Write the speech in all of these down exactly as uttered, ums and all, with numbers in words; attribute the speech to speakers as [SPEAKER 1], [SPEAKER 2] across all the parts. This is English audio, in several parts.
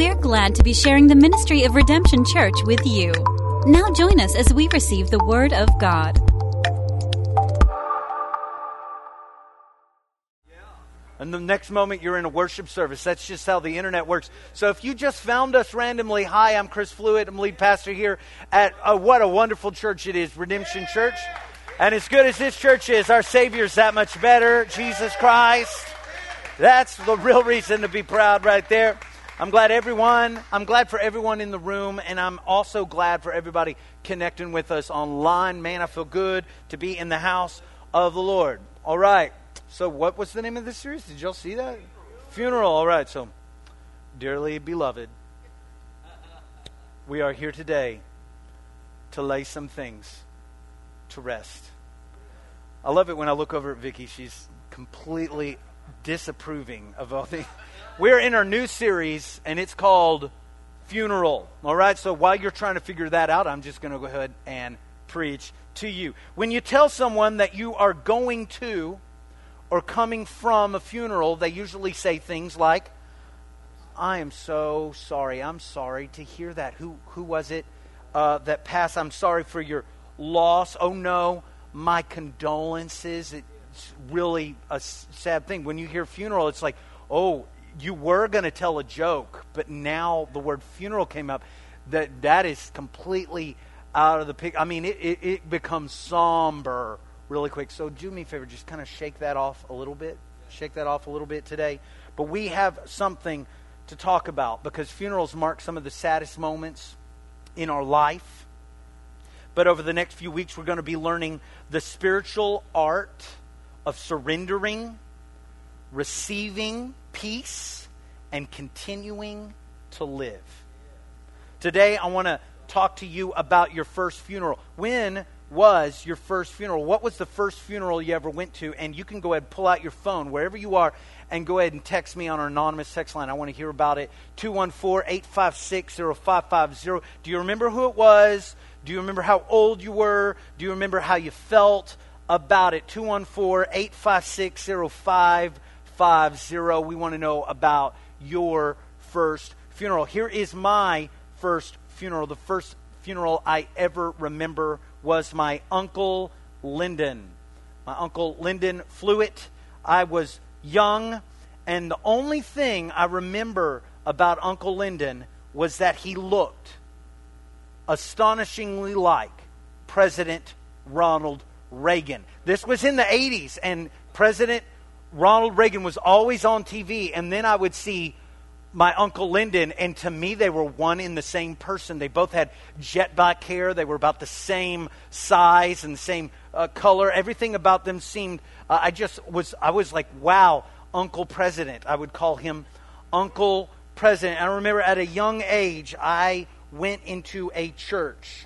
[SPEAKER 1] We're glad to be sharing the ministry of Redemption Church with you. Now join us as we receive the Word of God.
[SPEAKER 2] And the next moment you're in a worship service. That's just how the internet works. So if you just found us randomly, hi, I'm Chris Fluitt. I'm lead pastor here at uh, what a wonderful church it is, Redemption Church. And as good as this church is, our Savior's that much better, Jesus Christ. That's the real reason to be proud right there. I'm glad everyone, I'm glad for everyone in the room, and I'm also glad for everybody connecting with us online. Man, I feel good to be in the house of the Lord. All right. So what was the name of this series? Did y'all see that? Funeral. All right. So, dearly beloved, we are here today to lay some things to rest. I love it when I look over at Vicky. She's completely disapproving of all things. We're in our new series, and it's called Funeral. All right. So while you're trying to figure that out, I'm just going to go ahead and preach to you. When you tell someone that you are going to or coming from a funeral, they usually say things like, I am so sorry. I'm sorry to hear that. Who who was it uh, that passed? I'm sorry for your loss. Oh no, my condolences. It's really a sad thing. When you hear funeral, it's like, oh, you were going to tell a joke, but now the word funeral came up. That that is completely out of the picture. I mean, it, it, it becomes somber really quick. So do me a favor, just kind of shake that off a little bit. Shake that off a little bit today. But we have something to talk about because funerals mark some of the saddest moments in our life. But over the next few weeks, we're going to be learning the spiritual art of surrendering, receiving peace, and continuing to live. Today, I want to talk to you about your first funeral. When was your first funeral? What was the first funeral you ever went to? And you can go ahead and pull out your phone wherever you are and go ahead and text me on our anonymous text line. I want to hear about it. two one four, eight five six, zero five five zero. Do you remember who it was? Do you remember how old you were? Do you remember how you felt about it? two one four, eight five six, zero five five zero. We want to know about your first funeral. Here is my first funeral. The first funeral I ever remember was my Uncle Lyndon. My Uncle Lyndon Fluitt. I was young, and the only thing I remember about Uncle Lyndon was that he looked astonishingly like President Ronald Reagan. This was in the eighties, and President Ronald Reagan was always on T V, and then I would see my Uncle Lyndon, and to me, they were one in the same person. They both had jet black hair. They were about the same size and the same uh, color. Everything about them seemed, uh, I just was, I was like, wow, Uncle President. I would call him Uncle President. I remember at a young age, I went into a church.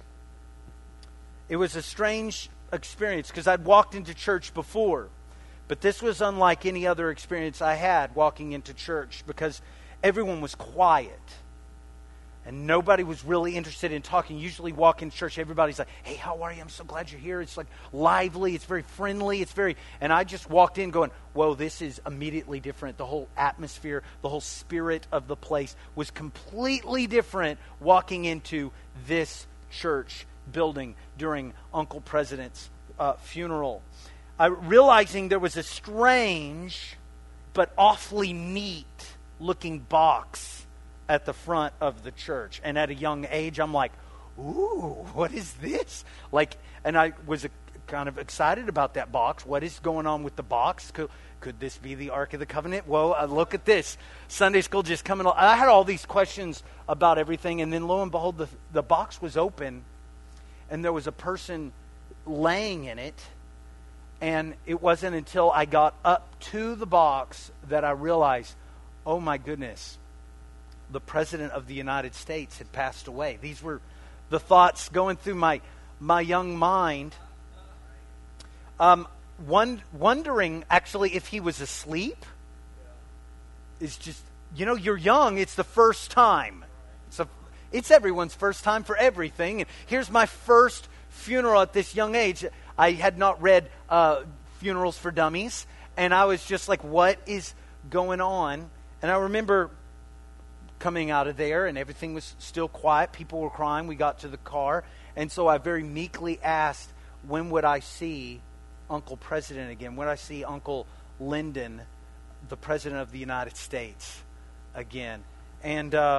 [SPEAKER 2] It was a strange experience because I'd walked into church before, but this was unlike any other experience I had walking into church because everyone was quiet, and nobody was really interested in talking. Usually walk in church, everybody's like, hey, how are you? I'm so glad you're here. It's like lively. It's very friendly. It's very, and I just walked in going, whoa, this is immediately different. The whole atmosphere, the whole spirit of the place was completely different walking into this church building during Uncle President's uh, funeral. I, realizing there was a strange but awfully neat looking box at the front of the church. And at a young age, I'm like, ooh, what is this? Like, and I was uh, kind of excited about that box. What is going on with the box? Could, could this be the Ark of the Covenant? Whoa, uh, look at this. Sunday school just coming. I had all these questions about everything. And then lo and behold, the, the box was open and there was a person laying in it. And it wasn't until I got up to the box that I realized, oh my goodness, the President of the United States had passed away. These were the thoughts going through my my young mind. Um, one, wondering actually if he was asleep. It's just, you know, you're young. It's the first time. It's a, it's everyone's first time for everything. And here's my first funeral at this young age. I had not read uh, Funerals for Dummies, and I was just like, what is going on? And I remember coming out of there, and everything was still quiet. People were crying. We got to the car. And so I very meekly asked, when would I see Uncle President again? When would I see Uncle Lyndon, the President of the United States, again? And uh,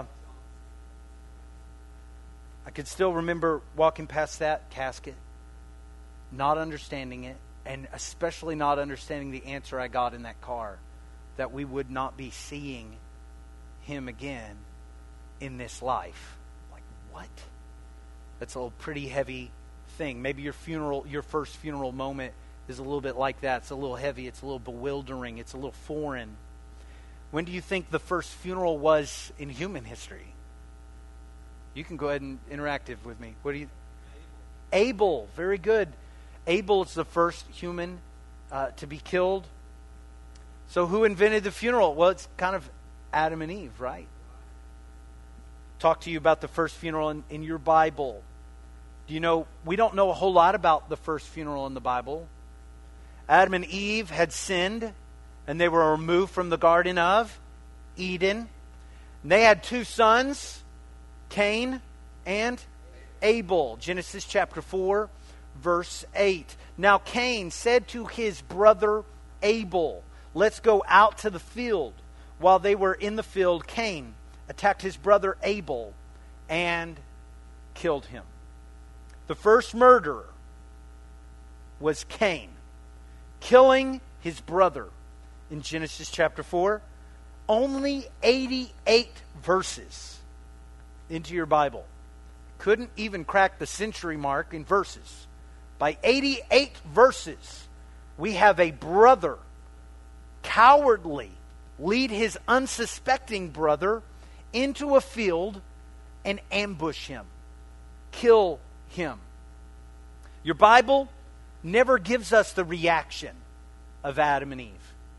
[SPEAKER 2] I could still remember walking past that casket, not understanding it, and especially not understanding the answer I got in that car, that we would not be seeing him again in this life. Like, what? That's a little pretty heavy thing. Maybe your funeral, your first funeral moment is a little bit like that. It's a little heavy. It's a little bewildering. It's a little foreign. When do you think the first funeral was in human history? You can go ahead and interact with me. What do you? Abel. Abel. Very good. Abel is the first human uh, to be killed. So who invented the funeral? Well, it's kind of Adam and Eve, right? Talk to you about the first funeral in, in your Bible. Do you know, we don't know a whole lot about the first funeral in the Bible. Adam and Eve had sinned, and they were removed from the Garden of Eden. And they had two sons, Cain and Abel. Genesis chapter four, verse eight. Now Cain said to his brother Abel, let's go out to the field. While they were in the field, Cain attacked his brother Abel and killed him. The first murderer was Cain, killing his brother in Genesis chapter four. Only eighty-eight verses into your Bible. Couldn't even crack the century mark in verses. By eighty-eight verses, we have a brother cowardly lead his unsuspecting brother into a field and ambush him, kill him. Your Bible never gives us the reaction of Adam and Eve.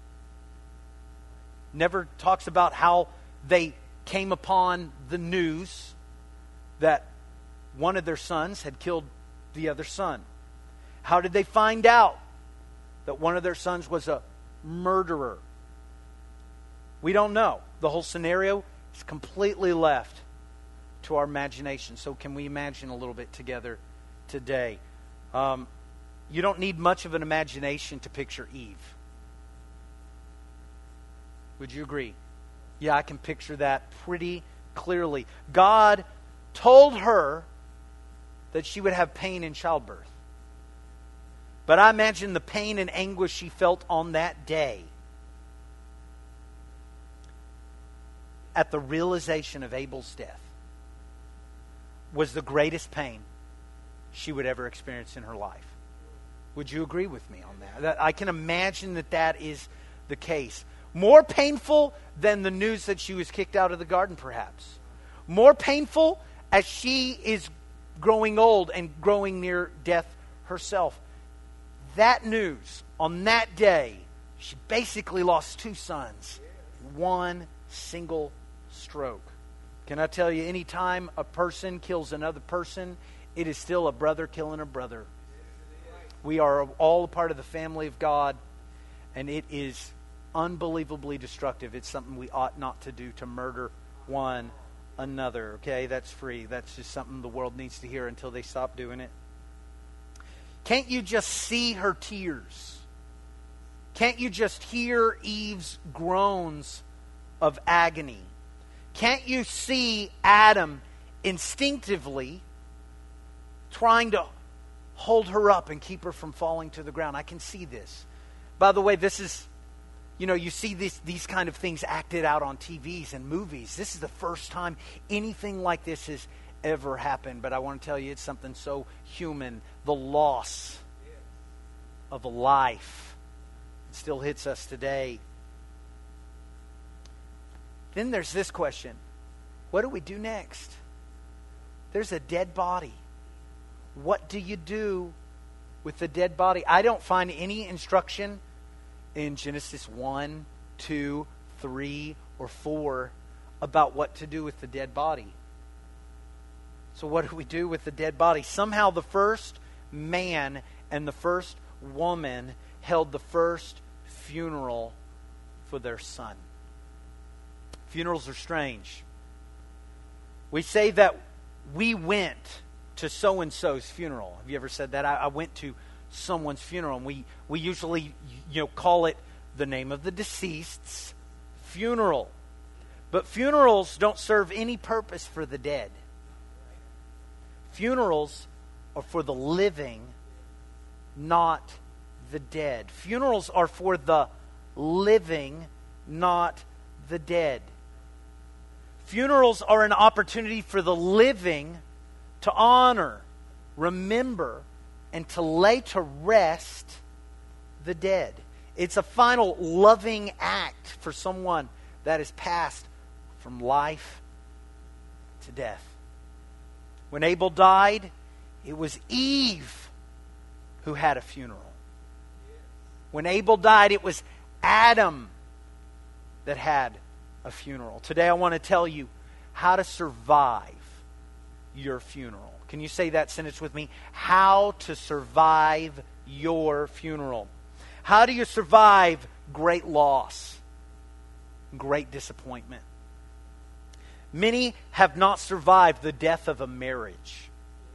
[SPEAKER 2] Never talks about how they came upon the news that one of their sons had killed the other son. How did they find out that one of their sons was a murderer? We don't know. The whole scenario is completely left to our imagination. So can we imagine a little bit together today? Um, you don't need much of an imagination to picture Eve. Would you agree? Yeah, I can picture that pretty clearly. God told her that she would have pain in childbirth. But I imagine the pain and anguish she felt on that day at the realization of Abel's death was the greatest pain she would ever experience in her life. Would you agree with me on that? That I can imagine that that is the case. More painful than the news that she was kicked out of the garden, perhaps. More painful as she is growing old and growing near death herself. That news, on that day, she basically lost two sons in one single stroke. Can I tell you, anytime a person kills another person, it is still a brother killing a brother. We are all a part of the family of God, and it is unbelievably destructive. It's something we ought not to do, to murder one another. Okay, that's free. That's just something the world needs to hear until they stop doing it. Can't you just see her tears? Can't you just hear Eve's groans of agony? Can't you see Adam instinctively trying to hold her up and keep her from falling to the ground? I can see this. By the way, this is, you know, you see this, these kind of things acted out on T Vs and movies. This is the first time anything like this has ever happened. But I want to tell you, it's something so human. The loss of a life. It still hits us today. Then there's this question. What do we do next? There's a dead body. What do you do with the dead body? I don't find any instruction in Genesis one, two, three, or four about what to do with the dead body. So what do we do with the dead body? Somehow the first man and the first woman held the first funeral for their son. Funerals are strange. We say that we went to so-and-so's funeral. Have you ever said that? I, I went to someone's funeral. And we, we usually, you know, call it the name of the deceased's funeral. But funerals don't serve any purpose for the dead. Funerals are for the living, not the dead. Funerals are for the living, not the dead. Funerals are an opportunity for the living to honor, remember, and to lay to rest the dead. It's a final loving act for someone that has passed from life to death. When Abel died, it was Eve who had a funeral. When Abel died, it was Adam that had a funeral. Today I want to tell you how to survive your funeral. Can you say that sentence with me? How to survive your funeral. How do you survive great loss, great disappointment? Many have not survived the death of a marriage,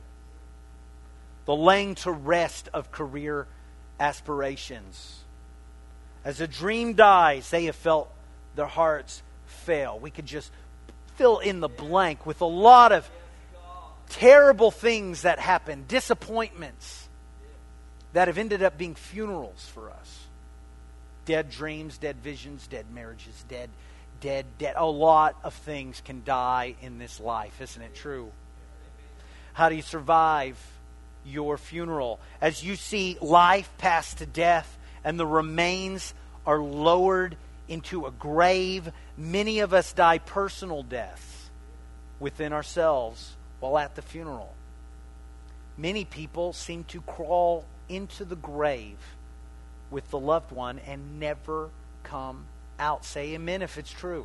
[SPEAKER 2] the laying to rest of career aspirations. As a dream dies, they have felt their hearts fail. We could just fill in the blank with a lot of terrible things that happen, disappointments that have ended up being funerals for us. Dead dreams, dead visions, dead marriages, dead, dead, dead. A lot of things can die in this life, isn't it true? How do you survive your funeral? As you see life pass to death and the remains are lowered into a grave, many of us die personal deaths within ourselves while at the funeral. Many people seem to crawl into the grave with the loved one and never come out. Say amen if it's true.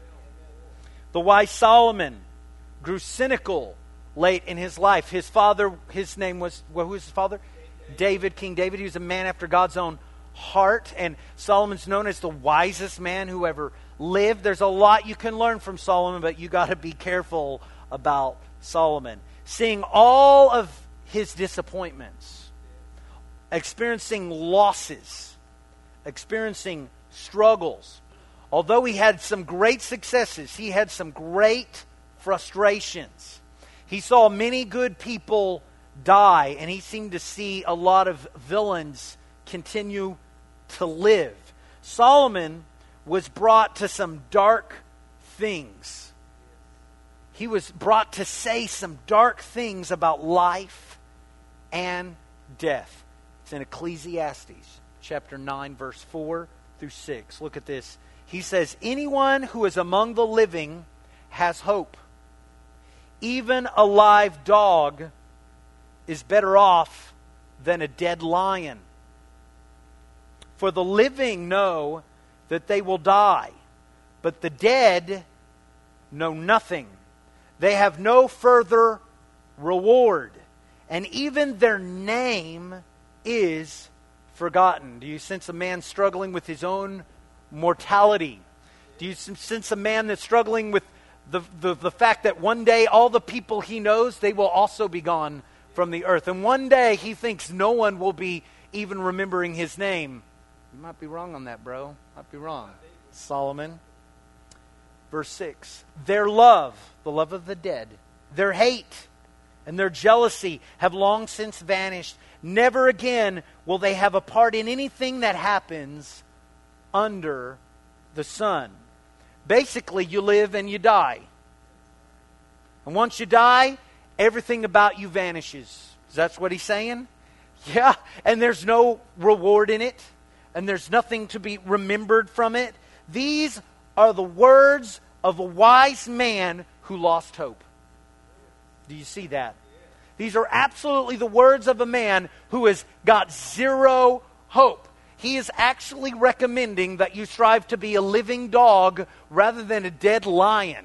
[SPEAKER 2] The wise Solomon grew cynical late in his life. His father, his name was, well, who was his father? David, King David. He was a man after God's own heart, and Solomon's known as the wisest man who ever lived. There's a lot you can learn from Solomon, but you got to be careful about Solomon. Seeing all of his disappointments, experiencing losses, experiencing struggles. Although he had some great successes, he had some great frustrations. He saw many good people die, and he seemed to see a lot of villains continue to live. Solomon was brought to some dark things. He was brought to say some dark things about life and death. It's in Ecclesiastes chapter nine, verse four through six. Look at this. He says, anyone who is among the living has hope. Even a live dog is better off than a dead lion. For the living know that they will die, but the dead know nothing. They have no further reward, and even their name is forgotten. Do you sense a man struggling with his own mortality? Do you sense a man that's struggling with the, the, the fact that one day all the people he knows, they will also be gone from the earth. And one day he thinks no one will be even remembering his name. You might be wrong on that, bro. Might be wrong. Solomon. Verse six. Their love, the love of the dead, their hate and their jealousy have long since vanished. Never again will they have a part in anything that happens under the sun. Basically, you live and you die. And once you die, everything about you vanishes. That's what he's saying? Yeah, and there's no reward in it. And there's nothing to be remembered from it. These are the words of a wise man who lost hope. Do you see that? These are absolutely the words of a man who has got zero hope. He is actually recommending that you strive to be a living dog rather than a dead lion.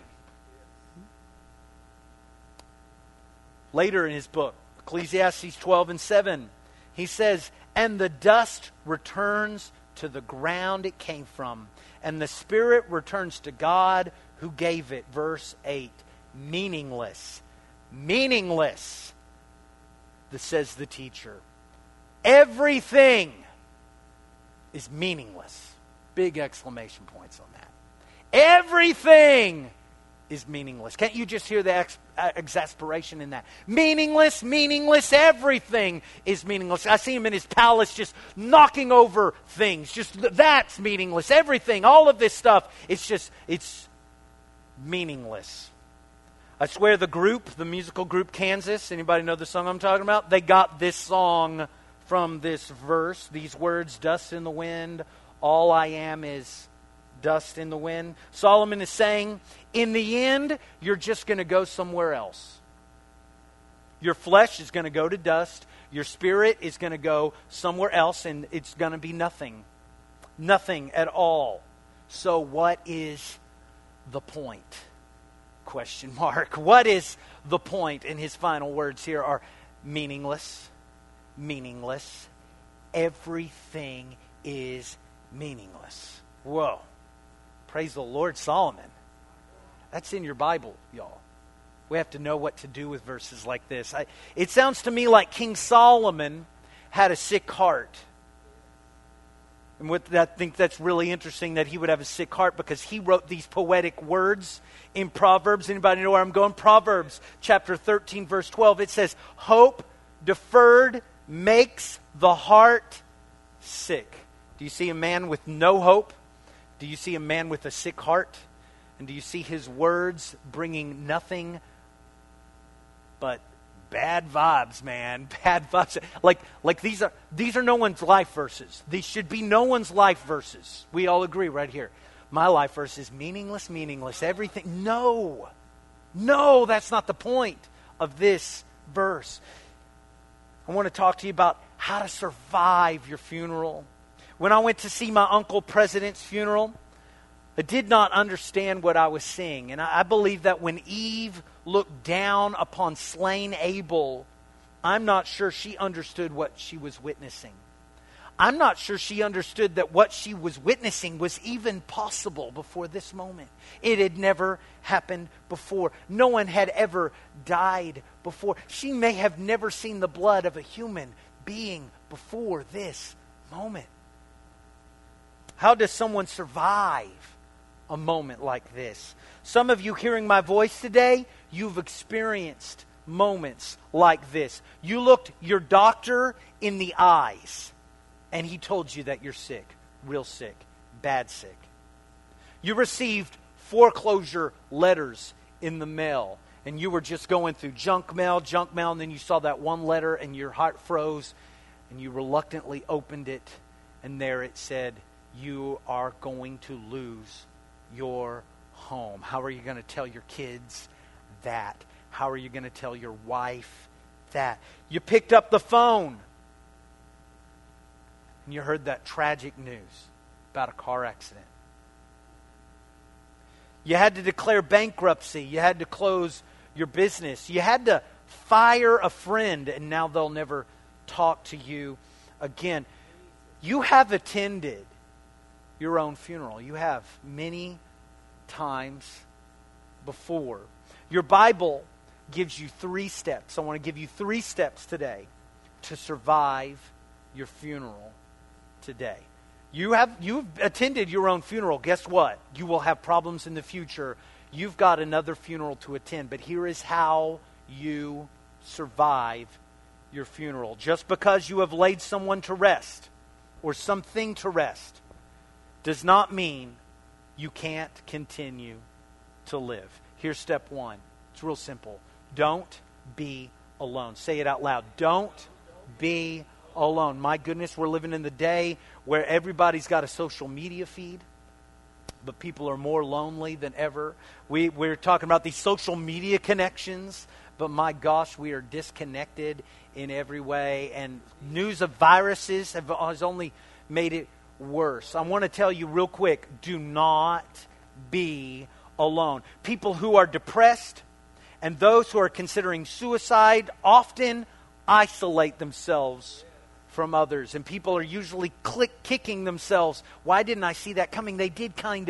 [SPEAKER 2] Later in his book, Ecclesiastes twelve and seven, he says, and the dust returns to the ground it came from, and the spirit returns to God who gave it. Verse eight, meaningless. Meaningless, this says the teacher. Everything is meaningless. Big exclamation points on that. Everything is meaningless. Can't you just hear the ex- uh, exasperation in that? Meaningless, meaningless, everything is meaningless. I see him in his palace just knocking over things. Just that's meaningless. Everything, all of this stuff, it's just, it's meaningless. I swear the group, the musical group Kansas, anybody know the song I'm talking about? They got this song from this verse, these words, dust in the wind, all I am is dust in the wind. Solomon is saying, in the end, you're just going to go somewhere else. Your flesh is going to go to dust. Your spirit is going to go somewhere else, and it's going to be nothing. Nothing at all. So what is the point? Question mark. What is the point? And his final words here are meaningless, meaningless. Everything is meaningless. Whoa. Praise the Lord, Solomon. That's in your Bible, y'all. We have to know what to do with verses like this. I, it sounds to me like King Solomon had a sick heart. And what, I think that's really interesting that he would have a sick heart, because he wrote these poetic words in Proverbs. Anybody know where I'm going? Proverbs chapter thirteen, verse twelve. It says, hope deferred makes the heart sick. Do you see a man with no hope? Do you see a man with a sick heart? And do you see his words bringing nothing but bad vibes, man? Bad vibes. Like, like these are these are no one's life verses. These should be no one's life verses. We all agree right here. My life verse is meaningless, meaningless, everything. No. No, that's not the point of this verse. I want to talk to you about how to survive your funeral. When I went to see my uncle President's funeral, I did not understand what I was seeing. And I, I believe that when Eve looked down upon slain Abel, I'm not sure she understood what she was witnessing. I'm not sure she understood that what she was witnessing was even possible before this moment. It had never happened before. No one had ever died before. She may have never seen the blood of a human being before this moment. How does someone survive a moment like this? Some of you hearing my voice today, you've experienced moments like this. You looked your doctor in the eyes, and he told you that you're sick, real sick, bad sick. You received foreclosure letters in the mail, and you were just going through junk mail, junk mail, and then you saw that one letter, and your heart froze, and you reluctantly opened it, and there it said, you are going to lose your home. How are you going to tell your kids that? How are you going to tell your wife that? You picked up the phone and you heard that tragic news about a car accident. You had to declare bankruptcy. You had to close your business. You had to fire a friend, and now they'll never talk to you again. You have attended your own funeral. You have many times before. Your Bible gives you three steps. I want to give you three steps today to survive your funeral today. You have you've attended your own funeral. Guess what? You will have problems in the future. You've got another funeral to attend. But here is how you survive your funeral. Just because you have laid someone to rest or something to rest does not mean you can't continue to live. Here's step one. It's real simple. Don't be alone. Say it out loud. Don't be alone. My goodness, we're living in the day where everybody's got a social media feed, but people are more lonely than ever. We, we're talking about these social media connections, but my gosh, we are disconnected in every way. And news of viruses have, has only made it worse. I want to tell you real quick, do not be alone. People who are depressed and those who are considering suicide often isolate themselves from others. And people are usually click kicking themselves. Why didn't I see that coming? They did kind of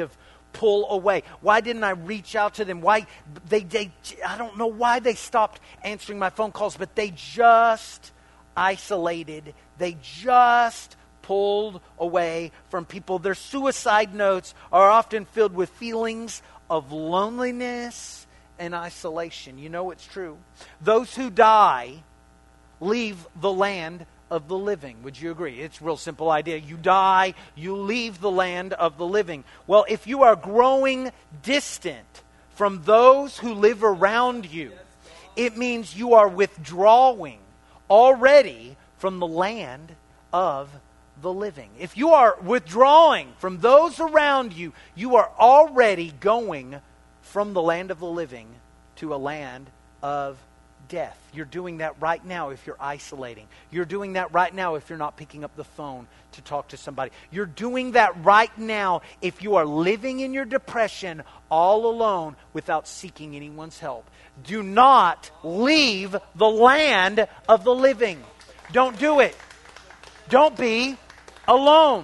[SPEAKER 2] pull away? Why didn't I reach out to them? Why they, they I don't know why they stopped answering my phone calls, but they just isolated. They just pulled away from people. Their suicide notes are often filled with feelings of loneliness and isolation. You know it's true. Those who die leave the land of the living. Would you agree? It's a real simple idea. You die, you leave the land of the living. Well, if you are growing distant from those who live around you, it means you are withdrawing already from the land of the living. If you are withdrawing from those around you, you are already going from the land of the living to a land of death. You're doing that right now if you're isolating. You're doing that right now if you're not picking up the phone to talk to somebody. You're doing that right now if you are living in your depression all alone without seeking anyone's help. Do not leave the land of the living. Don't do it. Don't be alone.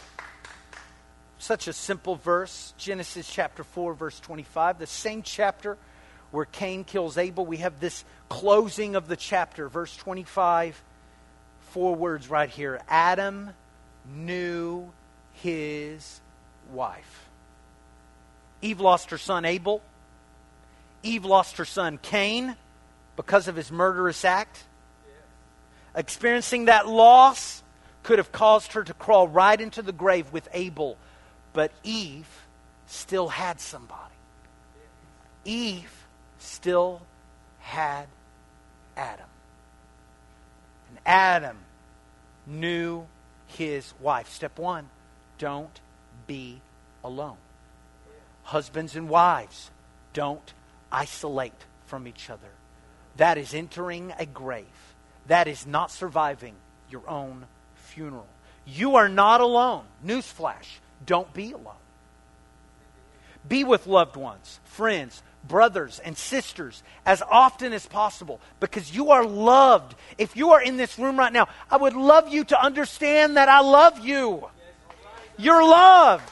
[SPEAKER 2] Such a simple verse. Genesis chapter four, verse twenty-five. The same chapter where Cain kills Abel. We have this closing of the chapter, verse twenty-five. Four words right here. Adam knew his wife. Eve lost her son Abel. Eve lost her son Cain because of his murderous act. Experiencing that loss could have caused her to crawl right into the grave with Abel. But Eve still had somebody. Eve still had Adam. And Adam knew his wife. Step one, don't be alone. Husbands and wives, don't isolate from each other. That is entering a grave. That is not surviving your own funeral. You are not alone. Newsflash, don't be alone. Be with loved ones, friends, brothers, and sisters as often as possible because you are loved. If you are in this room right now, I would love you to understand that I love you. You're loved.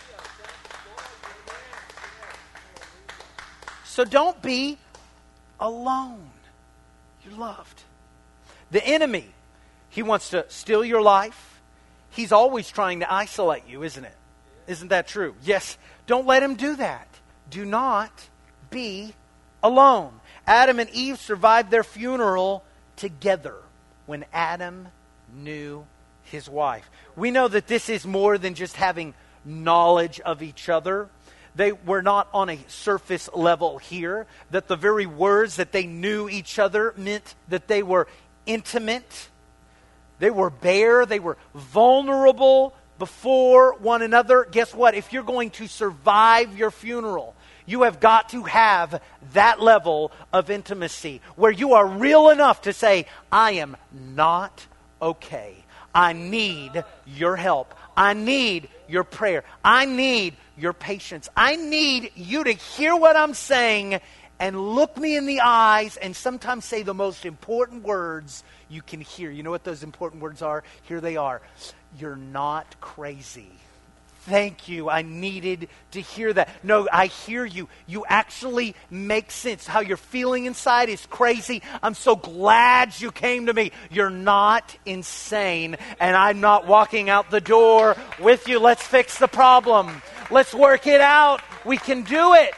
[SPEAKER 2] So don't be alone. You're loved. The enemy, he wants to steal your life. He's always trying to isolate you, isn't it? Isn't that true? Yes. Don't let him do that. Do not be alone. Adam and Eve survived their funeral together when Adam knew his wife. We know that this is more than just having knowledge of each other. They were not on a surface level here. That the very words that they knew each other meant that they were intimate. They were bare. They were vulnerable before one another. Guess what? If you're going to survive your funeral, you have got to have that level of intimacy where you are real enough to say, I am not okay. I need your help. I need your prayer. I need your patience. I need you to hear what I'm saying and look me in the eyes and sometimes say the most important words you can hear. You know what those important words are? Here they are. You're not crazy. Thank you. I needed to hear that. No, I hear you. You actually make sense. How you're feeling inside is crazy. I'm so glad you came to me. You're not insane. And I'm not walking out the door with you. Let's fix the problem. Let's work it out. We can do it.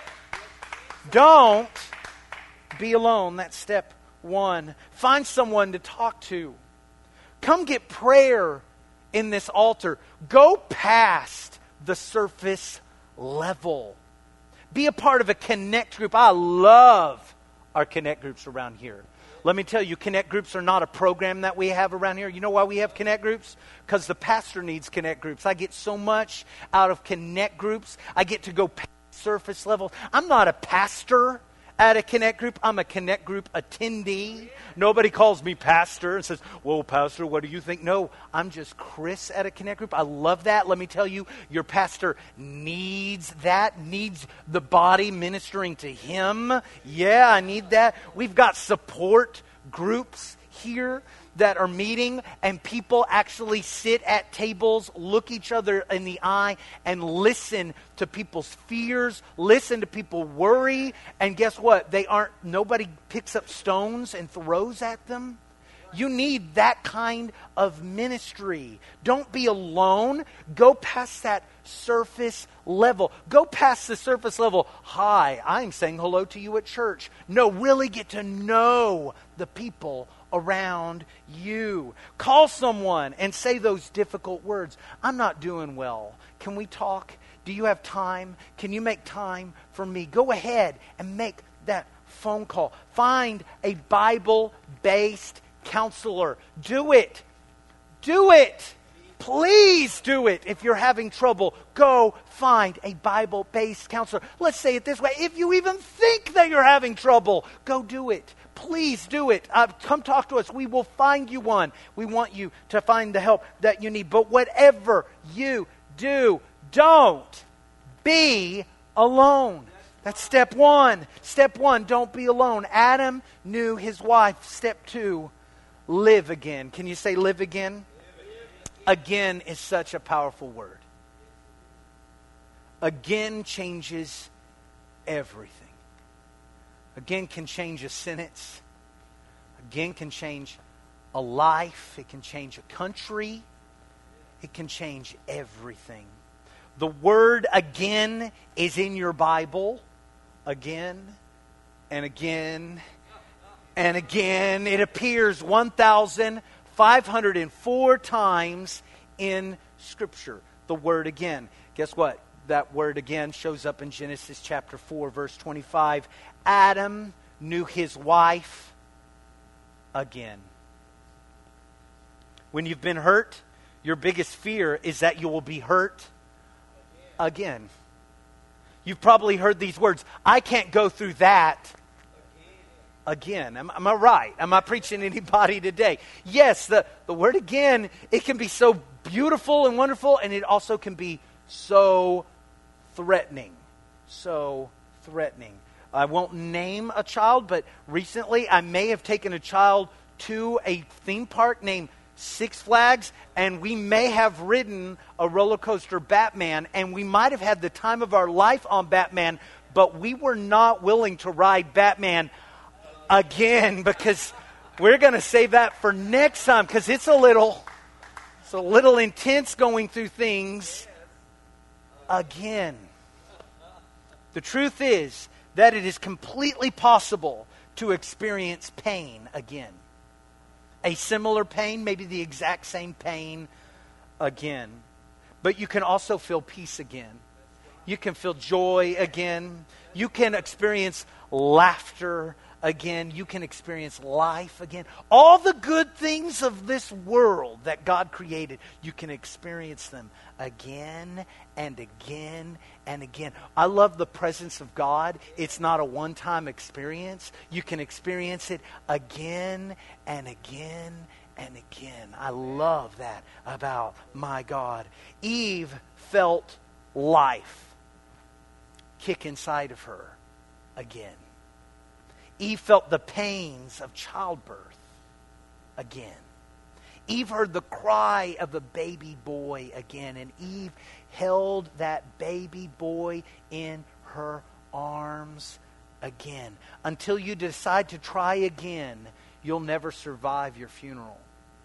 [SPEAKER 2] Don't be alone. That's step one. Find someone to talk to. Come get prayer in this altar. Go past the surface level. Be a part of a connect group. I love our connect groups around here. Let me tell you, connect groups are not a program that we have around here. You know why we have connect groups? Because the pastor needs connect groups. I get so much out of connect groups. I get to go past surface level. I'm not a pastor at a connect group. I'm a connect group attendee. Nobody calls me pastor and says, whoa, pastor, what do you think? No, I'm just Chris at a connect group. I love that. Let me tell you, your pastor needs that, needs the body ministering to him. Yeah, I need that. We've got support groups here that are meeting and people actually sit at tables, look each other in the eye, and listen to people's fears, listen to people worry, and guess what? They aren't, nobody picks up stones and throws at them. You need that kind of ministry. Don't be alone. Go past that surface level. Go past the surface level. Hi, I'm saying hello to you at church. No, really get to know the people around you. Call someone and say those difficult words. I'm not doing well. Can we talk? Do you have time? Can you make time for me? Go ahead and make that phone call. Find a Bible-based counselor. Do it. Do it. Please do it. If you're having trouble, go find a Bible-based counselor. Let's say it this way. If you even think that you're having trouble, go do it. Please do it. Uh, come talk to us. We will find you one. We want you to find the help that you need. But whatever you do, don't be alone. That's step one. Step one, don't be alone. Adam knew his wife. Step two, live again. Can you say live again? Again is such a powerful word. Again changes everything. Again can change a sentence. Again can change a life. It can change a country. It can change everything. The word again is in your Bible. Again and again and again. It appears one thousand five hundred four times in Scripture. The word again. Guess what? That word again shows up in Genesis chapter four, verse twenty-five. Adam knew his wife again. When you've been hurt, your biggest fear is that you will be hurt again. You've probably heard these words, I can't go through that again. Am, am I right? Am I preaching to anybody today? Yes, the, the word again, it can be so beautiful and wonderful, and it also can be so threatening. So threatening. I won't name a child, but recently I may have taken a child to a theme park named Six Flags, and we may have ridden a roller coaster Batman, and we might have had the time of our life on Batman, but we were not willing to ride Batman again because we're going to save that for next time because it's a little, it's a little intense going through things again. The truth is that it is completely possible to experience pain again. A similar pain, maybe the exact same pain again. But you can also feel peace again. You can feel joy again. You can experience laughter again. You can experience life again. All the good things of this world that God created, you can experience them again and again and again. I love the presence of God. It's not a one-time experience. You can experience it again and again and again. I love that about my God. Eve felt life kick inside of her again. Eve felt the pains of childbirth again. Eve heard the cry of a baby boy again, and Eve held that baby boy in her arms again. Until you decide to try again, you'll never survive your funeral.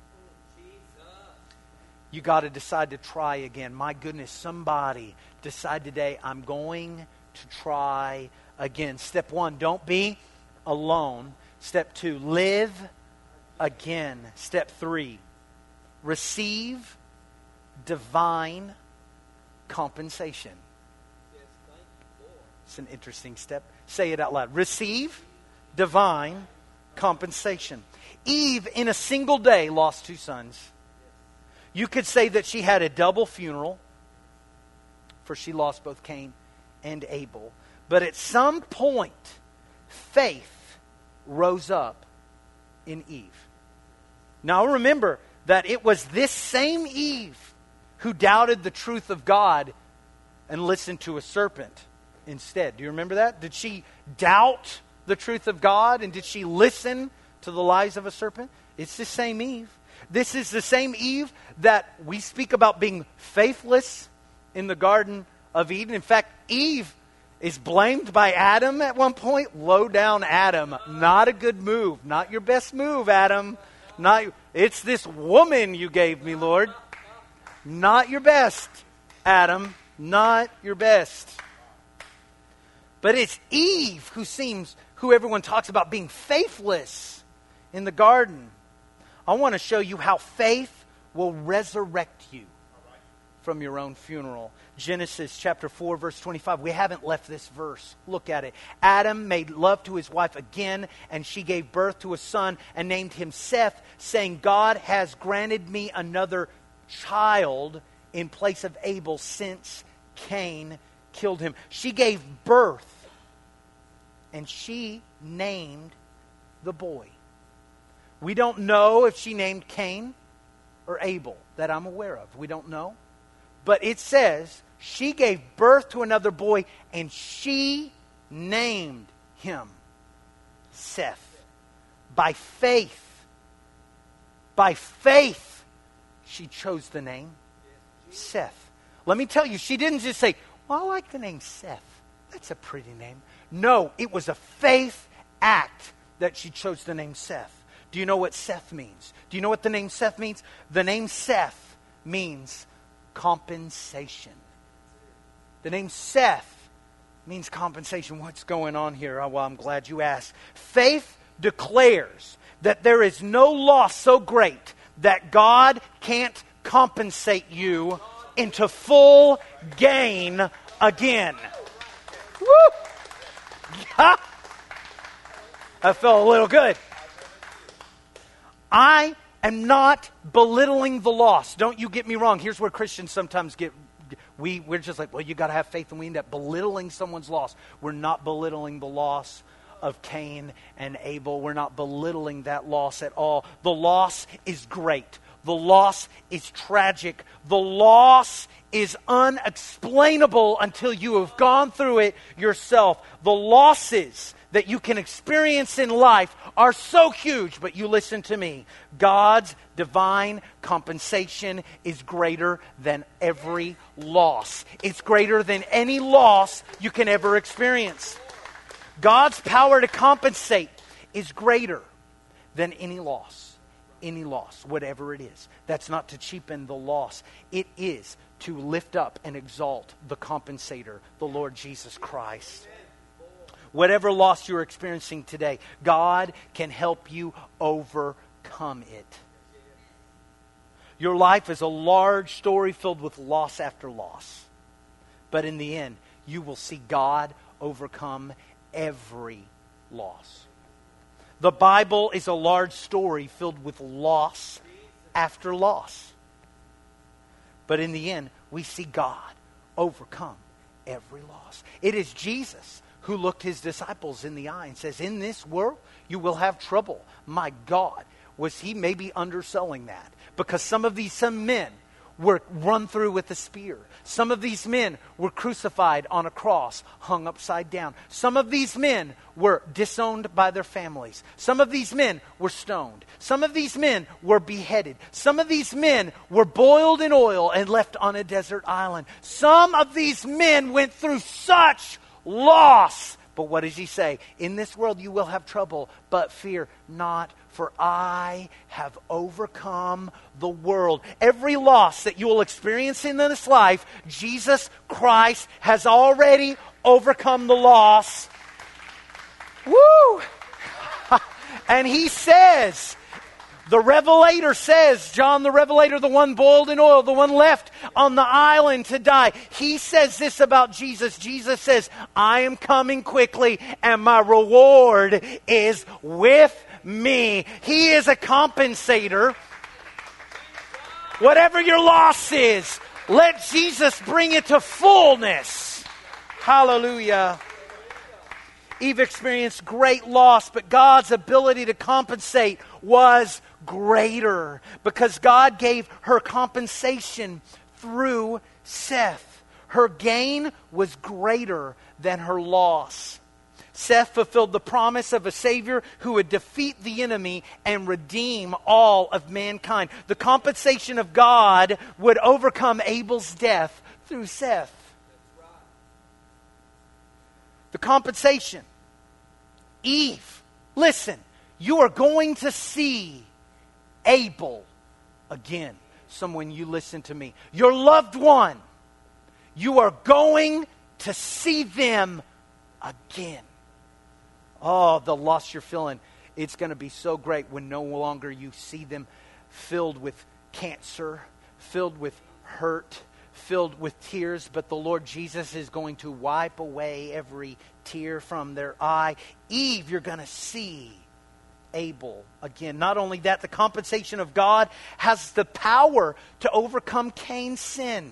[SPEAKER 2] You got to decide to try again. My goodness, somebody decide today, I'm going to try again. Step one, don't be alone. Step two, live again. Step three, receive divine compensation. It's an interesting step. Say it out loud. Receive divine compensation. Eve, in a single day, lost two sons. You could say that she had a double funeral, for she lost both Cain and Abel. But at some point, faith rose up in Eve. Now remember that it was this same Eve who doubted the truth of God and listened to a serpent instead. Do you remember that? Did she doubt the truth of God and did she listen to the lies of a serpent? It's the same Eve. This is the same Eve that we speak about being faithless in the Garden of Eden. In fact, Eve is blamed by Adam at one point. Low down Adam. Not a good move. Not your best move, Adam. Not. It's this woman you gave me, Lord. Not your best, Adam. Not your best. But it's Eve who seems, who everyone talks about being faithless in the garden. I want to show you how faith will resurrect you from your own funeral. Genesis chapter four, verse twenty-five. We haven't left this verse. Look at it. Adam made love to his wife again, and she gave birth to a son and named him Seth, saying, God has granted me another child in place of Abel, since Cain killed him. She gave birth, and she named the boy. We don't know if she named Cain or Abel, that I'm aware of. We don't know. But it says she gave birth to another boy, and she named him Seth. By faith, by faith, she chose the name Seth. Let me tell you, she didn't just say, well, I like the name Seth. That's a pretty name. No, it was a faith act that she chose the name Seth. Do you know what Seth means? Do you know what the name Seth means? The name Seth means compensation. The name Seth means compensation. What's going on here? Oh, well, I'm glad you asked. Faith declares that there is no loss so great that God can't compensate you into full gain again. Woo! Yeah. That felt a little good. I am not belittling the loss. Don't you get me wrong. Here's where Christians sometimes get, we, we're just like, well, you got to have faith, and we end up belittling someone's loss. We're not belittling the loss of Cain and Abel. We're not belittling that loss at all. The loss is great. The loss is tragic. The loss is unexplainable until you have gone through it yourself. The losses that you can experience in life are so huge, but you listen to me. God's divine compensation is greater than every loss. It's greater than any loss you can ever experience. God's power to compensate is greater than any loss. Any loss, whatever it is. That's not to cheapen the loss. It is to lift up and exalt the compensator, the Lord Jesus Christ. Whatever loss you're experiencing today, God can help you overcome it. Your life is a large story filled with loss after loss. But in the end, you will see God overcome every loss. The Bible is a large story filled with loss after loss. But in the end, we see God overcome every loss. It is Jesus who looked his disciples in the eye and says, in this world, you will have trouble. My God, was he maybe underselling that? Because some of these some men were run through with a spear. Some of these men were crucified on a cross, hung upside down. Some of these men were disowned by their families. Some of these men were stoned. Some of these men were beheaded. Some of these men were boiled in oil and left on a desert island. Some of these men went through such loss. But what does he say? In this world you will have trouble, but fear not, for I have overcome the world. Every loss that you will experience in this life, Jesus Christ has already overcome the loss. Woo! And he says, the Revelator says, John the Revelator, the one boiled in oil, the one left on the island to die. He says this about Jesus. Jesus says, I am coming quickly and my reward is with me. He is a compensator. Whatever your loss is, let Jesus bring it to fullness. Hallelujah. Eve experienced great loss, but God's ability to compensate was greater because God gave her compensation through Seth. Her gain was greater than her loss. Seth fulfilled the promise of a Savior who would defeat the enemy and redeem all of mankind. The compensation of God would overcome Abel's death through Seth. The compensation. Eve, listen, you are going to see Abel again. Someone, you listen to me. Your loved one, you are going to see them again. Oh, the loss you're feeling. It's going to be so great when no longer you see them filled with cancer, filled with hurt, filled with tears. But the Lord Jesus is going to wipe away every tear from their eye. Eve, you're going to see Abel again. Not only that, the compensation of God has the power to overcome Cain's sin.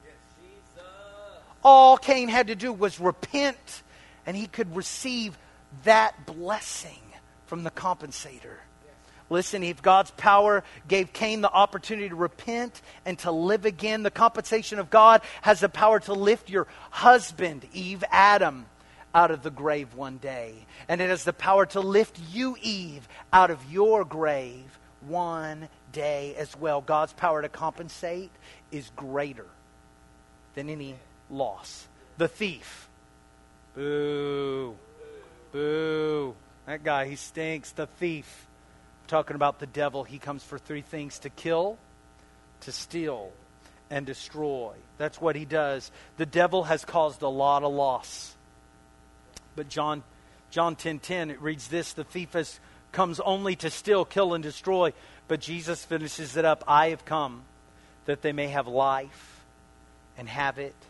[SPEAKER 2] All Cain had to do was repent, and he could receive that blessing from the compensator. Listen, if God's power gave Cain the opportunity to repent and to live again, the compensation of God has the power to lift your husband, Eve, Adam, out of the grave one day. And it has the power to lift you, Eve, out of your grave one day as well. God's power to compensate is greater than any loss. The thief. Boo. Boo. That guy, he stinks. The thief. I'm talking about the devil. He comes for three things: to kill, to steal, and destroy. That's what he does. The devil has caused a lot of loss. But John John ten ten, it reads this: the thief has comes only to steal, kill, and destroy. But Jesus finishes it up. I have come that they may have life and have it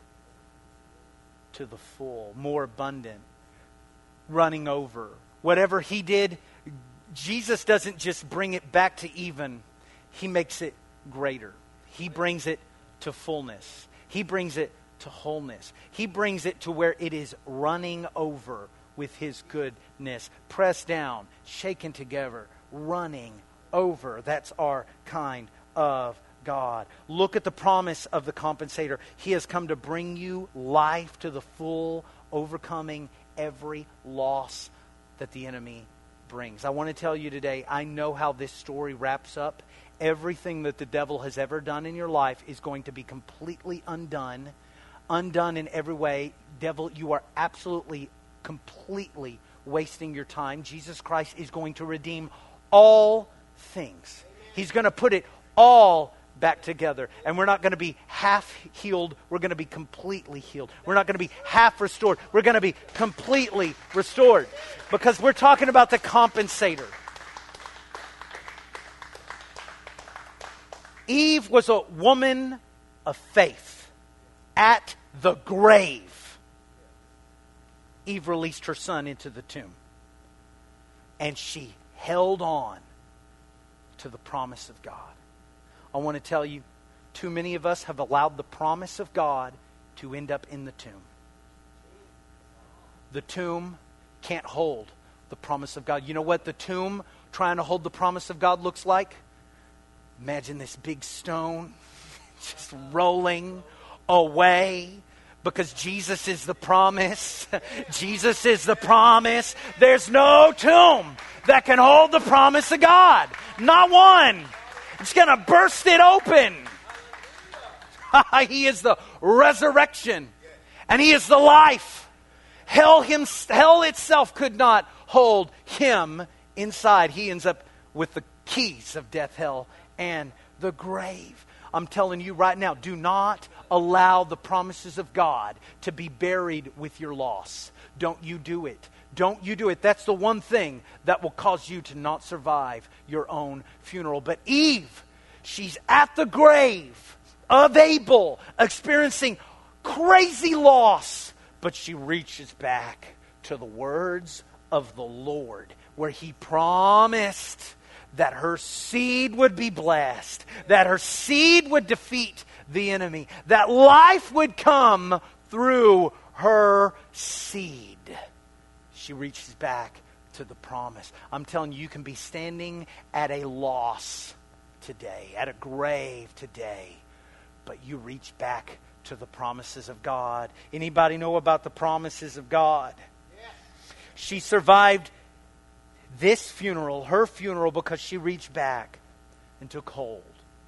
[SPEAKER 2] to the full, more abundant, running over. Whatever he did, Jesus doesn't just bring it back to even. He makes it greater. He brings it to fullness. He brings it to wholeness. He brings it to where it is running over with his goodness. Pressed down, shaken together, running over. That's our kind of God. Look at the promise of the compensator. He has come to bring you life to the full, overcoming every loss that the enemy brings. I want to tell you today, I know how this story wraps up. Everything that the devil has ever done in your life is going to be completely undone. Undone in every way. Devil, you are absolutely, completely wasting your time. Jesus Christ is going to redeem all things. He's going to put it all back together. And we're not going to be half healed. We're going to be completely healed. We're not going to be half restored. We're going to be completely restored. Because we're talking about the compensator. Eve was a woman of faith. At the grave, Eve released her son into the tomb. And she held on to the promise of God. I want to tell you, too many of us have allowed the promise of God to end up in the tomb. The tomb can't hold the promise of God. You know what the tomb trying to hold the promise of God looks like? Imagine this big stone just rolling away. Because Jesus is the promise. Jesus is the promise. There's no tomb that can hold the promise of God. Not one. It's going to burst it open. He is the resurrection. And He is the life. Hell, him, hell itself could not hold Him inside. He ends up with the keys of death, hell, and the grave. I'm telling you right now, do not allow the promises of God to be buried with your loss. Don't you do it. Don't you do it. That's the one thing that will cause you to not survive your own funeral. But Eve, she's at the grave of Abel, experiencing crazy loss. But she reaches back to the words of the Lord, where He promised that her seed would be blessed, that her seed would defeat the enemy, that life would come through her seed. She reaches back to the promise. I'm telling you, you can be standing at a loss today, at a grave today, but you reach back to the promises of God. Anybody know about the promises of God? She survived this funeral, her funeral, because she reached back and took hold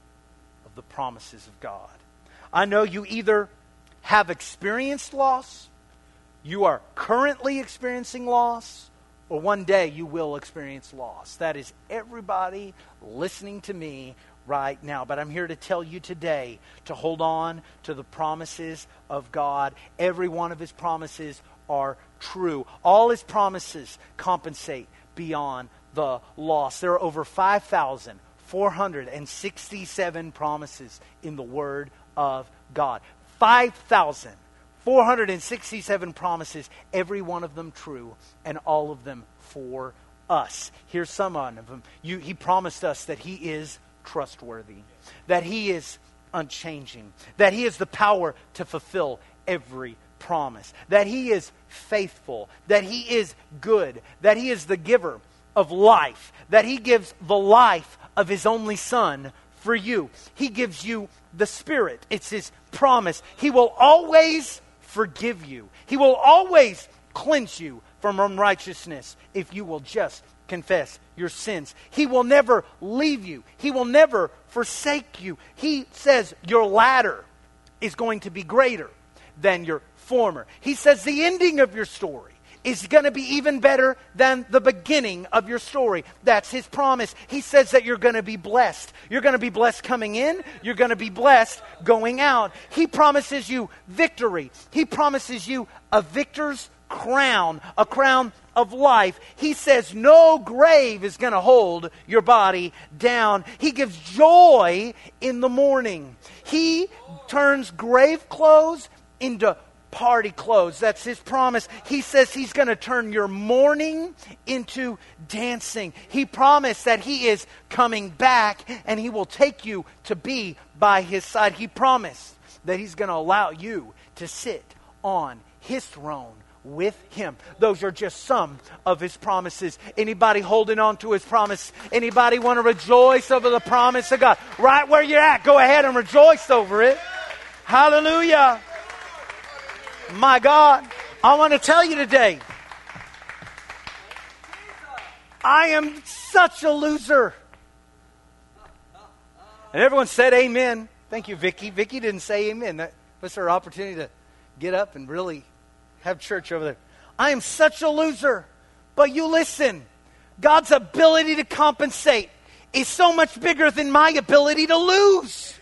[SPEAKER 2] of the promises of God. I know you either have experienced loss, you are currently experiencing loss, or one day you will experience loss. That is everybody listening to me right now. But I'm here to tell you today to hold on to the promises of God. Every one of His promises are true. All His promises compensate beyond the loss. There are over five thousand four hundred sixty-seven promises in the Word of God. five thousand four hundred sixty-seven promises, every one of them true, and all of them for us. Here's some of them. You, he promised us that He is trustworthy, that He is unchanging, that He has the power to fulfill every promise, that He is faithful, that He is good, that He is the giver of life, that He gives the life of His only Son for you. He gives you the Spirit. It's His promise. He will always forgive you. He will always cleanse you from unrighteousness if you will just confess your sins. He will never leave you. He will never forsake you. He says your latter is going to be greater than your former. He says the ending of your story is going to be even better than the beginning of your story. That's His promise. He says that you're going to be blessed. You're going to be blessed coming in. You're going to be blessed going out. He promises you victory. He promises you a victor's crown, a crown of life. He says no grave is going to hold your body down. He gives joy in the morning. He turns grave clothes into party clothes. That's His promise. He says He's going to turn your mourning into dancing. He promised that He is coming back and He will take you to be by His side. He promised that He's going to allow you to sit on His throne with Him. Those are just some of His promises. Anybody holding on to His promise? Anybody want to rejoice over the promise of God? Right where you're at, go ahead and rejoice over it. Hallelujah. My God, I want to tell you today, I am such a loser. And everyone said amen. Thank you, Vicky. Vicky didn't say amen. That was her opportunity to get up and really have church over there. I am such a loser. But you listen, God's ability to compensate is so much bigger than my ability to lose.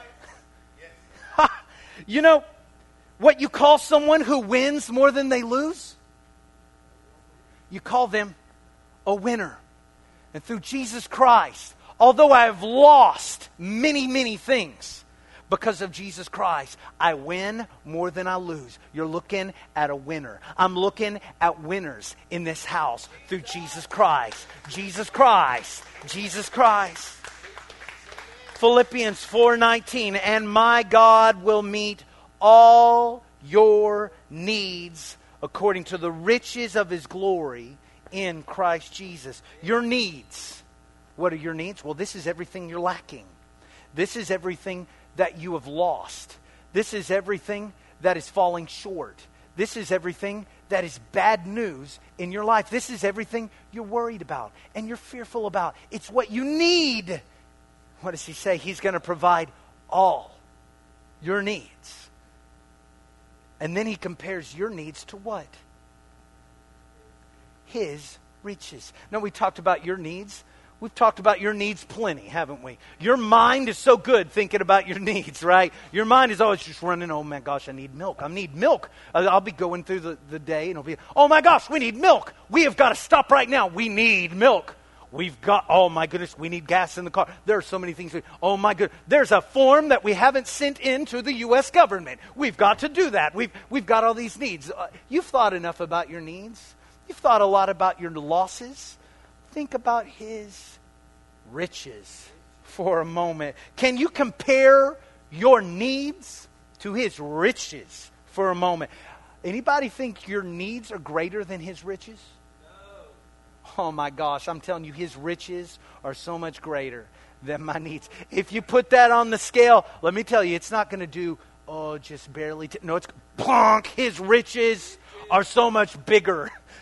[SPEAKER 2] You know, what you call someone who wins more than they lose? You call them a winner. And through Jesus Christ, although I have lost many, many things, because of Jesus Christ, I win more than I lose. You're looking at a winner. I'm looking at winners in this house through Jesus Christ. Jesus Christ. Jesus Christ. Philippians four nineteen, and my God will meet all your needs according to the riches of His glory in Christ Jesus. Your needs. What are your needs? Well, this is everything you're lacking. This is everything that you have lost. This is everything that is falling short. This is everything that is bad news in your life. This is everything you're worried about and you're fearful about. It's what you need. What does He say? He's going to provide all your needs. And then He compares your needs to what? His riches. Now, we talked about your needs. We've talked about your needs plenty, haven't we? Your mind is so good thinking about your needs, right? Your mind is always just running, oh my gosh, I need milk. I need milk. I'll be going through the, the day and it'll be, oh my gosh, we need milk. We have got to stop right now. We need milk. We've got, oh my goodness, we need gas in the car. There are so many things. We, oh my goodness, there's a form that we haven't sent in to the U S government. We've got to do that. We've, we've got all these needs. Uh, you've thought enough about your needs. You've thought a lot about your losses. Think about His riches for a moment. Can you compare your needs to His riches for a moment? Anybody think your needs are greater than His riches? Oh my gosh, I'm telling you, His riches are so much greater than my needs. If you put that on the scale, let me tell you, it's not going to do, oh, just barely. T-. No, it's plonk. His riches are so much bigger,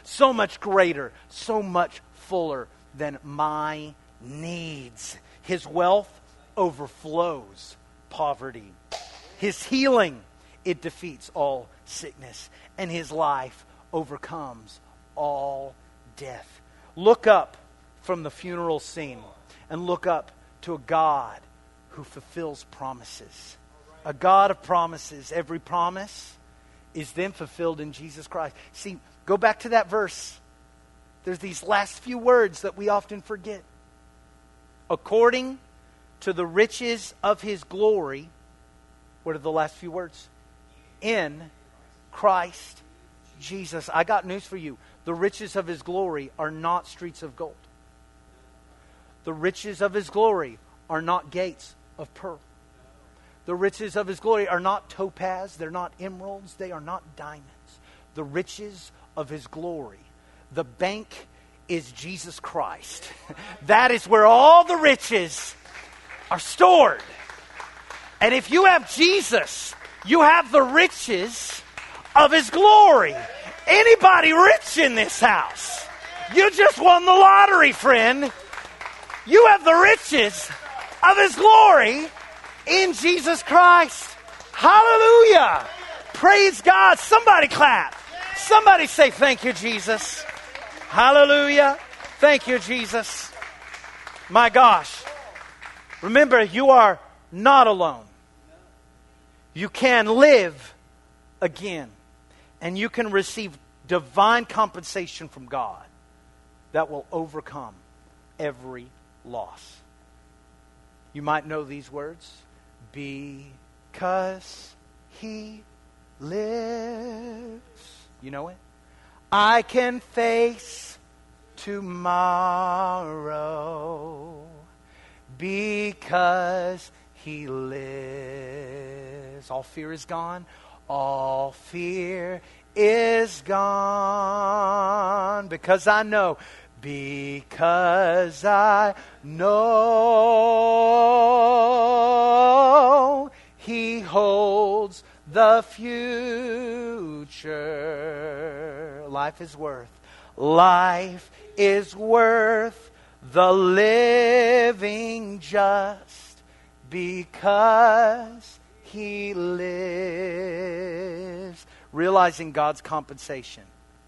[SPEAKER 2] so much greater, so much fuller than my needs. His wealth overflows poverty. His healing, it defeats all sickness. And his life overcomes all death. Look up from the funeral scene and look up to a God who fulfills promises. A God of promises. Every promise is then fulfilled in Jesus Christ. See, go back to that verse. There's these last few words that we often forget. According to the riches of his glory, what are the last few words? In Christ Jesus. I got news for you. The riches of his glory are not streets of gold. The riches of his glory are not gates of pearl. The riches of his glory are not topaz. They're not emeralds. They are not diamonds. The riches of his glory. The bank is Jesus Christ. That is where all the riches are stored. And if you have Jesus, you have the riches of his glory. Anybody rich in this house? You just won the lottery, friend. You have the riches of his glory in Jesus Christ. Hallelujah. Praise God. Somebody clap. Somebody say thank you, Jesus. Hallelujah. Thank you, Jesus. My gosh. Remember, you are not alone. You can live again. And you can receive divine compensation from God that will overcome every loss. You might know these words. Because he lives. You know it? I can face tomorrow because he lives. All fear is gone. All fear is gone because I know. Because I know he holds the future. Life is worth, life is worth the living just because he lives. Realizing God's compensation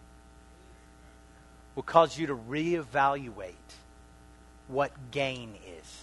[SPEAKER 2] will cause you to reevaluate what gain is.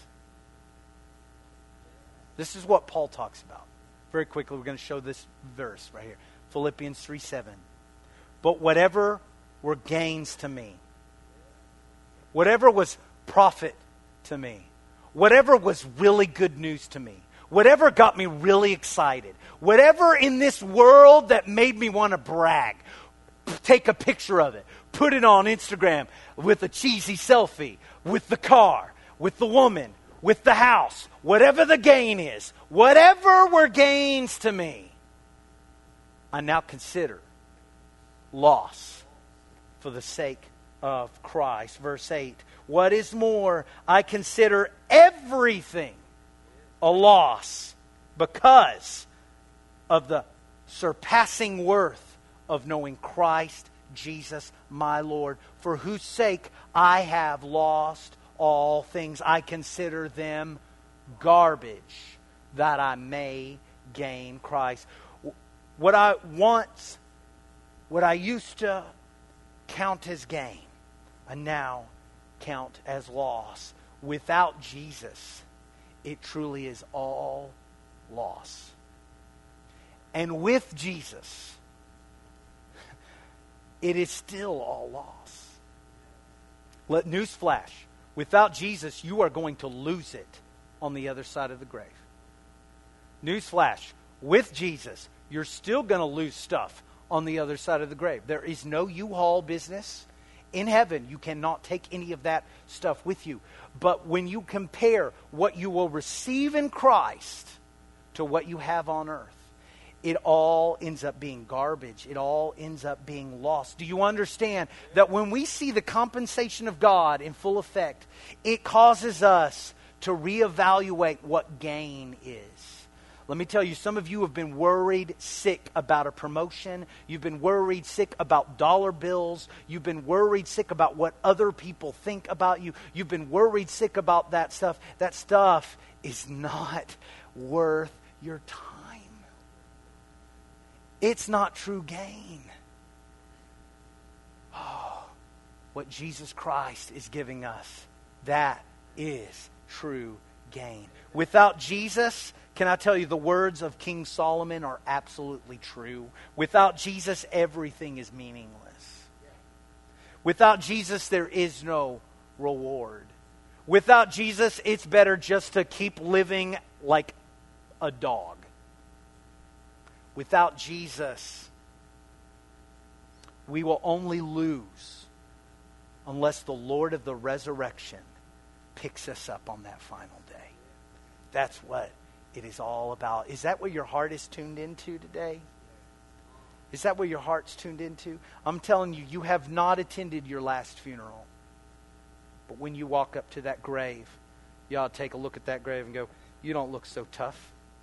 [SPEAKER 2] This is what Paul talks about. Very quickly, we're going to show this verse right here. Philippians three seven. But whatever were gains to me, whatever was profit to me, whatever was really good news to me, whatever got me really excited, whatever in this world that made me want to brag, take a picture of it, put it on Instagram with a cheesy selfie, with the car, with the woman, with the house, whatever the gain is, whatever were gains to me, I now consider loss for the sake of Christ. Verse eight, what is more, I consider everything a loss because of the surpassing worth of knowing Christ Jesus my Lord, for whose sake I have lost all things. I consider them garbage that I may gain Christ. What I once, what I used to count as gain, I now count as loss. Without Jesus, it truly is all loss. And with Jesus, it is still all loss. Let newsflash, without Jesus, you are going to lose it on the other side of the grave. Newsflash, with Jesus, you're still going to lose stuff on the other side of the grave. There is no U-Haul business. In heaven, you cannot take any of that stuff with you. But when you compare what you will receive in Christ to what you have on earth, it all ends up being garbage. It all ends up being lost. Do you understand that when we see the compensation of God in full effect, it causes us to reevaluate what gain is? Let me tell you, some of you have been worried sick about a promotion. You've been worried sick about dollar bills. You've been worried sick about what other people think about you. You've been worried sick about that stuff. That stuff is not worth your time. It's not true gain. Oh, what Jesus Christ is giving us, that is true gain. Without Jesus, can I tell you, the words of King Solomon are absolutely true. Without Jesus, everything is meaningless. Without Jesus, there is no reward. Without Jesus, it's better just to keep living like a dog. Without Jesus, we will only lose unless the Lord of the resurrection picks us up on that final day. That's what it is all about. Is that what your heart is tuned into today? Is that what your heart's tuned into? I'm telling you, you have not attended your last funeral. But when you walk up to that grave, you ought to take a look at that grave and go, you don't look so tough.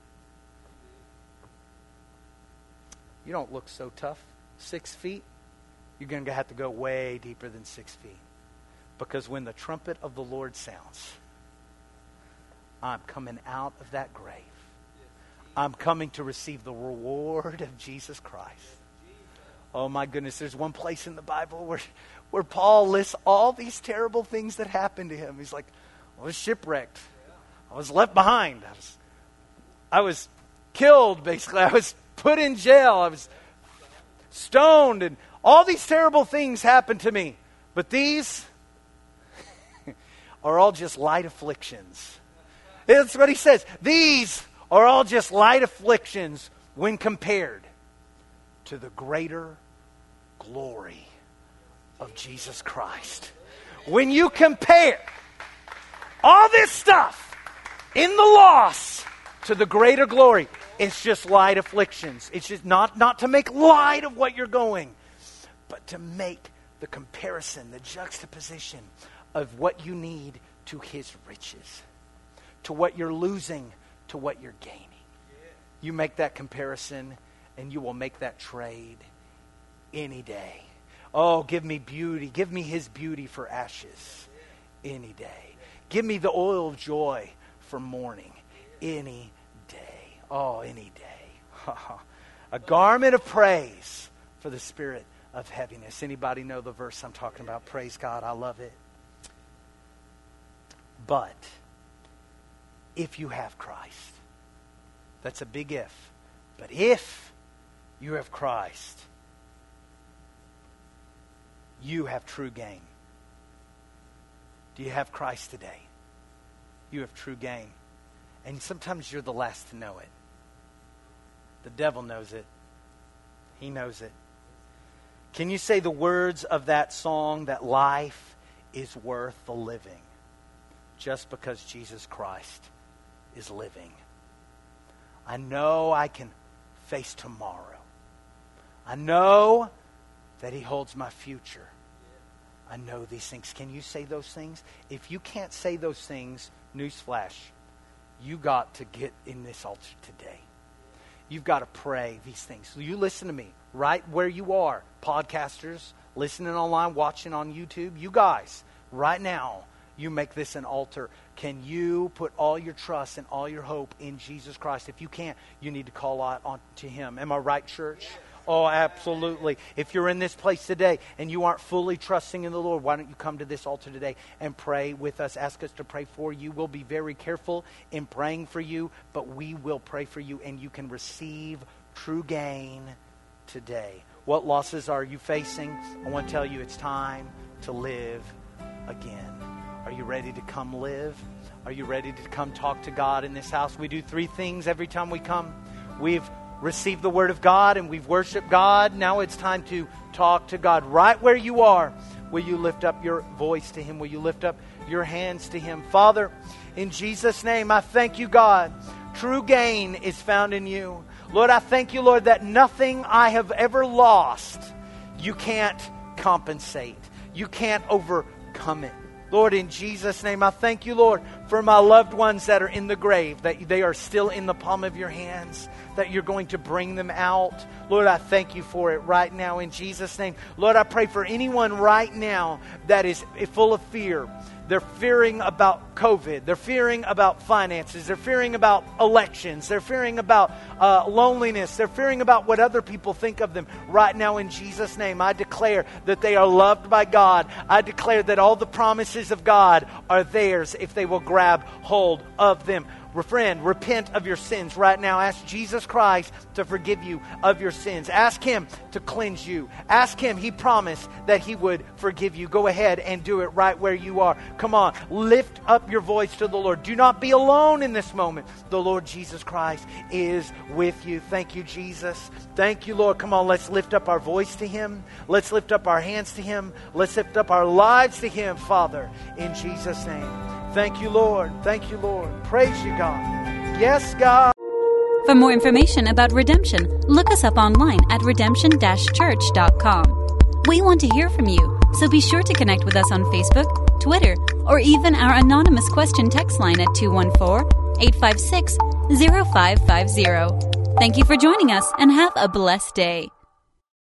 [SPEAKER 2] You don't look so tough. Six feet, you're going to have to go way deeper than six feet. Because when the trumpet of the Lord sounds, I'm coming out of that grave. I'm coming to receive the reward of Jesus Christ. Oh my goodness, there's one place in the Bible where, where Paul lists all these terrible things that happened to him. He's like, I was shipwrecked. I was left behind. I was, I was killed, basically. I was put in jail. I was stoned. And all these terrible things happened to me. But these are all just light afflictions. That's what he says. These are all just light afflictions when compared to the greater glory of Jesus Christ. When you compare all this stuff in the loss to the greater glory, it's just light afflictions. It's just not, not to make light of what you're going, but to make the comparison, the juxtaposition of what you need to his riches, to what you're losing, to what you're gaining. You make that comparison and you will make that trade any day. Oh, give me beauty. Give me his beauty for ashes any day. Give me the oil of joy for mourning any day. Oh, any day. A garment of praise for the spirit of heaviness. Anybody know the verse I'm talking about? Praise God. I love it. But if you have Christ, that's a big if. But if you have Christ, you have true gain. Do you have Christ today? You have true gain. And sometimes you're the last to know it. The devil knows it. He knows it. Can you say the words of that song, that life is worth the living, just because Jesus Christ is living? I know I can face tomorrow. I know that he holds my future. I know these things. Can you say those things? If you can't say those things, newsflash, you got to get in this altar today. You've got to pray these things. So you listen to me right where you are. Podcasters, listening online, watching on YouTube. You guys, right now, you make this an altar. Can you put all your trust and all your hope in Jesus Christ? If you can't, you need to call out on to him. Am I right, church? Oh, absolutely. If you're in this place today and you aren't fully trusting in the Lord, why don't you come to this altar today and pray with us? Ask us to pray for you. We'll be very careful in praying for you, but we will pray for you, and you can receive true gain today. What losses are you facing? I want to tell you it's time to live again. Are you ready to come live? Are you ready to come talk to God in this house? We do three things every time we come. We've received the word of God and we've worshiped God. Now it's time to talk to God. Right where you are, will you lift up your voice to him? Will you lift up your hands to him? Father, in Jesus' name, I thank you, God. True gain is found in you. Lord, I thank you, Lord, that nothing I have ever lost, you can't compensate. You can't overcome it. Lord, in Jesus' name, I thank you, Lord, for my loved ones that are in the grave, that they are still in the palm of your hands, that you're going to bring them out. Lord, I thank you for it right now in Jesus' name. Lord, I pray for anyone right now that is full of fear. They're fearing about COVID. They're fearing about finances. They're fearing about elections. They're fearing about uh, loneliness. They're fearing about what other people think of them. Right now in Jesus' name, I declare that they are loved by God. I declare that all the promises of God are theirs if they will grab hold of them. Friend, repent of your sins right now. Ask Jesus Christ to forgive you of your sins. Ask Him to cleanse you. Ask Him. He promised that He would forgive you. Go ahead and do it right where you are. Come on, lift up your voice to the Lord. Do not be alone in this moment. The Lord Jesus Christ is with you. Thank you, Jesus. Thank you, Lord. Come on, let's lift up our voice to Him. Let's lift up our hands to Him. Let's lift up our lives to Him, Father, in Jesus' name. Thank you, Lord. Thank you, Lord. Praise you, God. Yes, God.
[SPEAKER 1] For more information about Redemption, look us up online at redemption dash church dot com. We want to hear from you, so be sure to connect with us on Facebook, Twitter, or even our anonymous question text line at two one four, eight five six, zero five five zero. Thank you for joining us, and have a blessed day.